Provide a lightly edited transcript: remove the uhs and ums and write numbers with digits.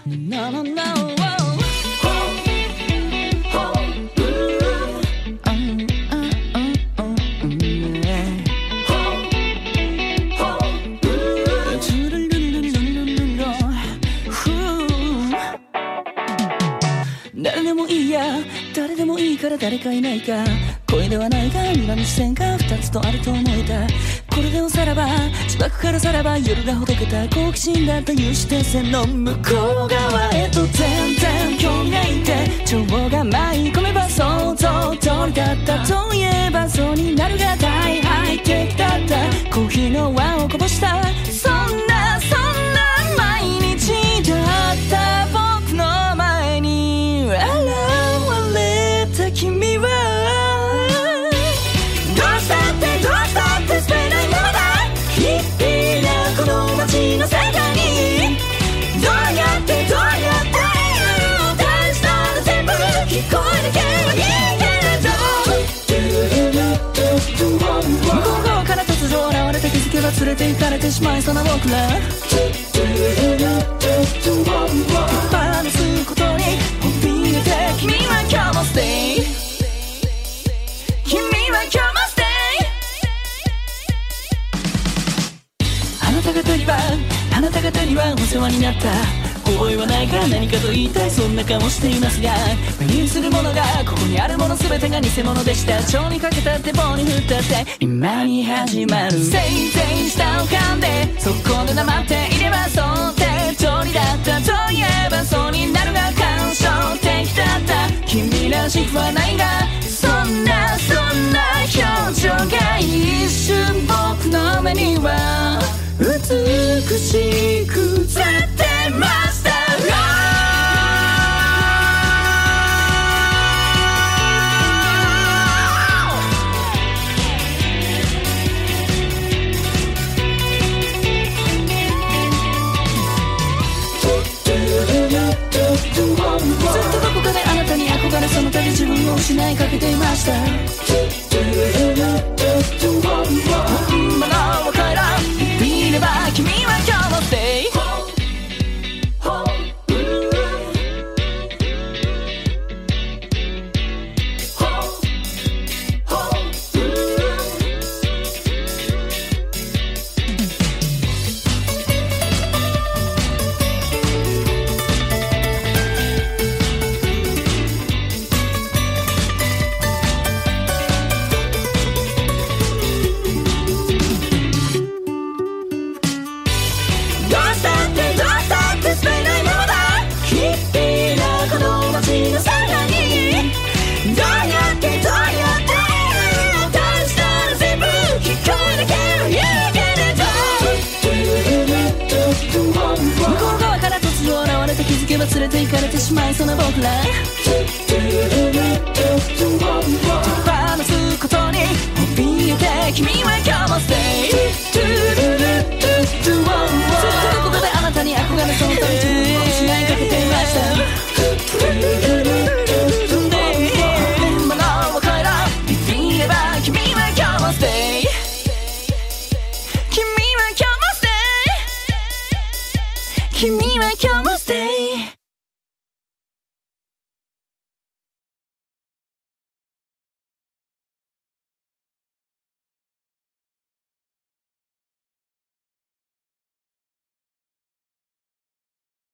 No, no, no.誰でもいいや、誰でもいいから誰かいないか。恋ではないが二番の視線が二つとあると思えた。これでおさらば、自爆からさらば、夜がほどけた好奇心だった有刺鉄線の向こう側へと全然興味がいて、情報が舞い込めば想像通りだったといえばそうになるが大ハイテクだった。コーヒーの輪をこぼした、そんな毎日だった僕の前に現れた君は、どうしたって救えないままだ。ヒッピーなこの街の世界に、どうやって大したら全部聞こえなければいいけれど、向こう側から突如現れた気づけば連れて行かれてしまいそうな僕ら。話すことに怯えて、君は今日も stay、 君は今日も stay。 あなた方にはお世話になった。覚えはないから何かと言いたい、そんな顔していますが、目にするものがここにあるもの全てが偽物でした。蝶にかけたって棒に振ったって今に始まる。せいぜい舌を噛んでそこで黙っていれば想定通りだったといえばそうになるが感傷的だった。君らしくはないがそんな表情が一瞬僕の目には美しく映ってました。ずっとどこかであなたに憧れ、その度自分を失いかけていました。まだ分からんれば君は今日も stay。 どうしたって救えないままだ。ヒッピーなこの街のさらに、どうやって大したら全部聞こえなければいいけれど、向こう側から突如現れて気づけば連れて行かれてしまいそうな僕ら。話すことに怯えて、君は今日も stay。 ずっとどこかであなたに憧れ、その度自分を失いかけていました。